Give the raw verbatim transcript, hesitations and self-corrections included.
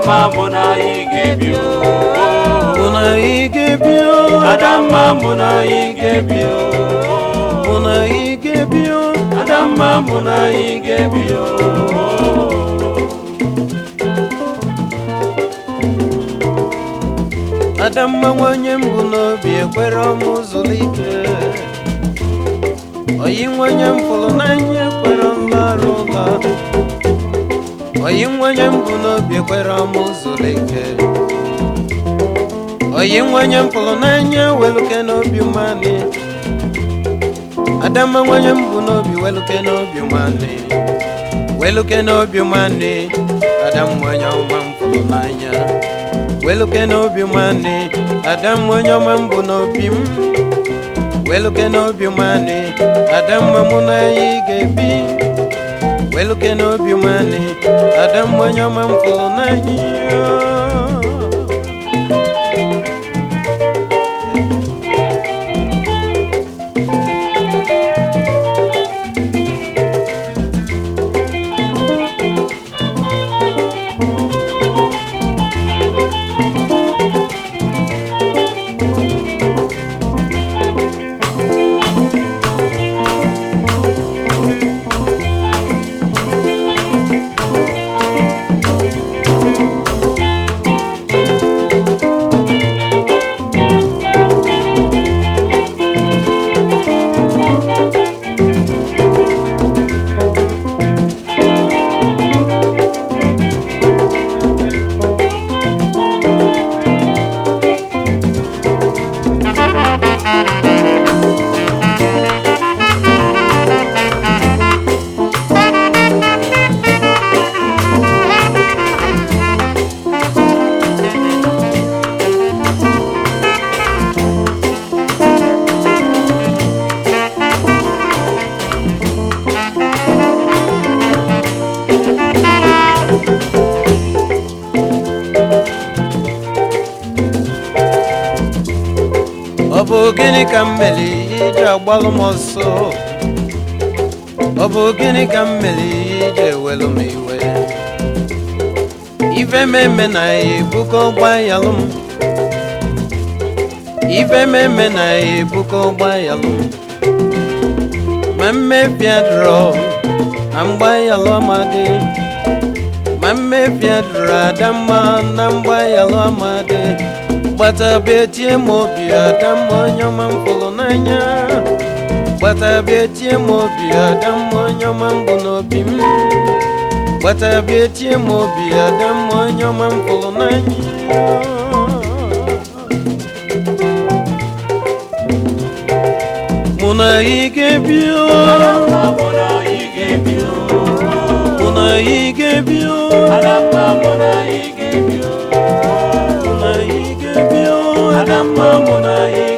Adamma muna igebio, muna igebio, Adamma muna igebio, muna igebio, Adamma muna igebio. Adamma nwanye mbụ n'obi ekwere ọmụ zulike, oyi nwanye mfụlụ n'anya ekwere mlarụ ụla, oyi nwanye mbụ n'obi ekwere ọmụ zulike, oyi nwanye mfụlụ n'anya weluke n'obi umani. Adamma nwanye mbụ n'obi weluke n'obi umani, weluke n'obi umani. Adam nwanye ọma mfụlụ n'anya weluke n'obi umani. Adam nwanye ọma mbụ n'obi m weluke n'obi umani. Adam mụ na ya ga-ebi weluke n'obi umani. Adam nwanye ọma mfụlụ n'anya. Obo gini kameli ija gbalu moso, obo gini kameli ija welu miwe. Ife meme na ibuko bayalum, ife meme na ibuko bayalum. Mamme piadro ambayalo amade, mamme piadro adamma nambayalo amade. Bata betie mobi Adamma nyoma mfụlụ n'anya, bata betie mobi Adamma nyoma mbụ n'obi m, bata betie mobi Adamma nyoma mfụlụ n'anya. Muna igebio, Muna igebio, muna igebio, Adamma muna igebio, muna igebio, Adamma muna igebio.